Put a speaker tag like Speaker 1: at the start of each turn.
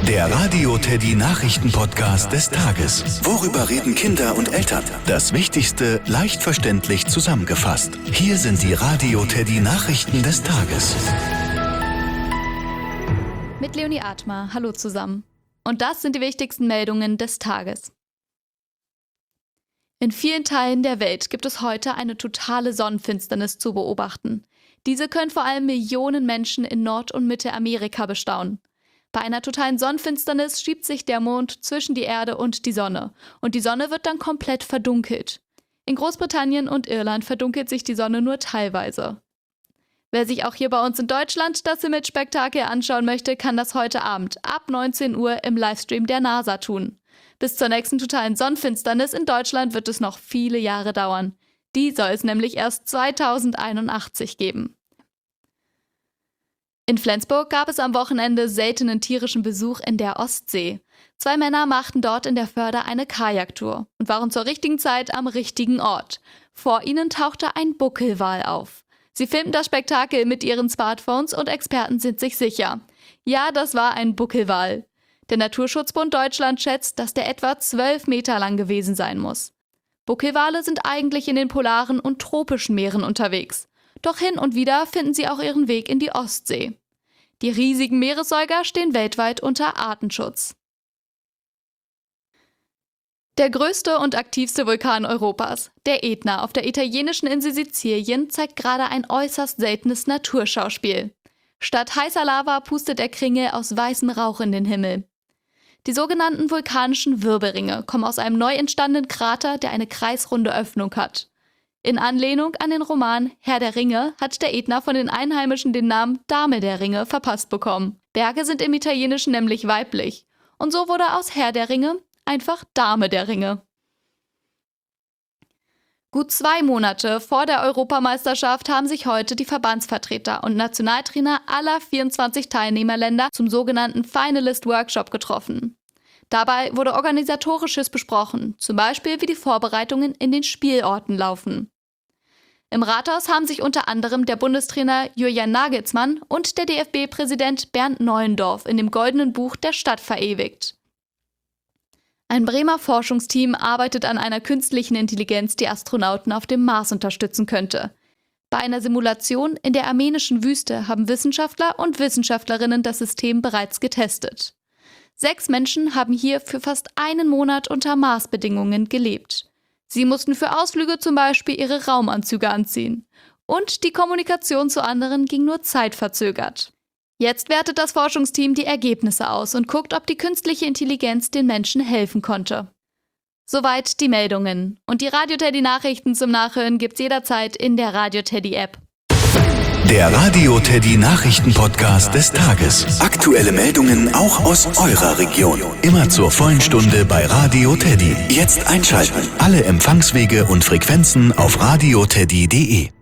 Speaker 1: Der Radio Teddy Nachrichten-Podcast des Tages. Worüber reden Kinder und Eltern? Das Wichtigste leicht verständlich zusammengefasst. Hier sind die Radio Teddy Nachrichten des Tages.
Speaker 2: Mit Leonie Atmar, hallo zusammen. Und das sind die wichtigsten Meldungen des Tages. In vielen Teilen der Welt gibt es heute eine totale Sonnenfinsternis zu beobachten. Diese können vor allem Millionen Menschen in Nord- und Mittelamerika bestaunen. Bei einer totalen Sonnenfinsternis schiebt sich der Mond zwischen die Erde und die Sonne und die Sonne wird dann komplett verdunkelt. In Großbritannien und Irland verdunkelt sich die Sonne nur teilweise. Wer sich auch hier bei uns in Deutschland das Himmelsspektakel anschauen möchte, kann das heute Abend ab 19 Uhr im Livestream der NASA tun. Bis zur nächsten totalen Sonnenfinsternis in Deutschland wird es noch viele Jahre dauern. Die soll es nämlich erst 2081 geben. In Flensburg gab es am Wochenende seltenen tierischen Besuch in der Ostsee. 2 Männer machten dort in der Förde eine Kajaktour und waren zur richtigen Zeit am richtigen Ort. Vor ihnen tauchte ein Buckelwal auf. Sie filmten das Spektakel mit ihren Smartphones und Experten sind sich sicher. Ja, das war ein Buckelwal. Der Naturschutzbund Deutschland schätzt, dass der etwa 12 Meter lang gewesen sein muss. Buckelwale sind eigentlich in den polaren und tropischen Meeren unterwegs. Doch hin und wieder finden sie auch ihren Weg in die Ostsee. Die riesigen Meeressäuger stehen weltweit unter Artenschutz. Der größte und aktivste Vulkan Europas, der Ätna auf der italienischen Insel Sizilien, zeigt gerade ein äußerst seltenes Naturschauspiel. Statt heißer Lava pustet der Kringel aus weißem Rauch in den Himmel. Die sogenannten vulkanischen Wirbelringe kommen aus einem neu entstandenen Krater, der eine kreisrunde Öffnung hat. In Anlehnung an den Roman Herr der Ringe hat der Ätna von den Einheimischen den Namen Dame der Ringe verpasst bekommen. Berge sind im Italienischen nämlich weiblich. Und so wurde aus Herr der Ringe einfach Dame der Ringe. Gut 2 Monate vor der Europameisterschaft haben sich heute die Verbandsvertreter und Nationaltrainer aller 24 Teilnehmerländer zum sogenannten Finalist Workshop getroffen. Dabei wurde Organisatorisches besprochen, zum Beispiel wie die Vorbereitungen in den Spielorten laufen. Im Rathaus haben sich unter anderem der Bundestrainer Julian Nagelsmann und der DFB-Präsident Bernd Neuendorf in dem Goldenen Buch der Stadt verewigt. Ein Bremer Forschungsteam arbeitet an einer künstlichen Intelligenz, die Astronauten auf dem Mars unterstützen könnte. Bei einer Simulation in der armenischen Wüste haben Wissenschaftler und Wissenschaftlerinnen das System bereits getestet. 6 Menschen haben hier für fast einen Monat unter Marsbedingungen gelebt. Sie mussten für Ausflüge zum Beispiel ihre Raumanzüge anziehen. Und die Kommunikation zu anderen ging nur zeitverzögert. Jetzt wertet das Forschungsteam die Ergebnisse aus und guckt, ob die künstliche Intelligenz den Menschen helfen konnte. Soweit die Meldungen. Und die Radio Teddy Nachrichten zum Nachhören gibt's jederzeit in der Radio Teddy App.
Speaker 1: Der Radio Teddy Nachrichten-Podcast des Tages. Aktuelle Meldungen auch aus eurer Region. Immer zur vollen Stunde bei Radio Teddy. Jetzt einschalten. Alle Empfangswege und Frequenzen auf radioteddy.de.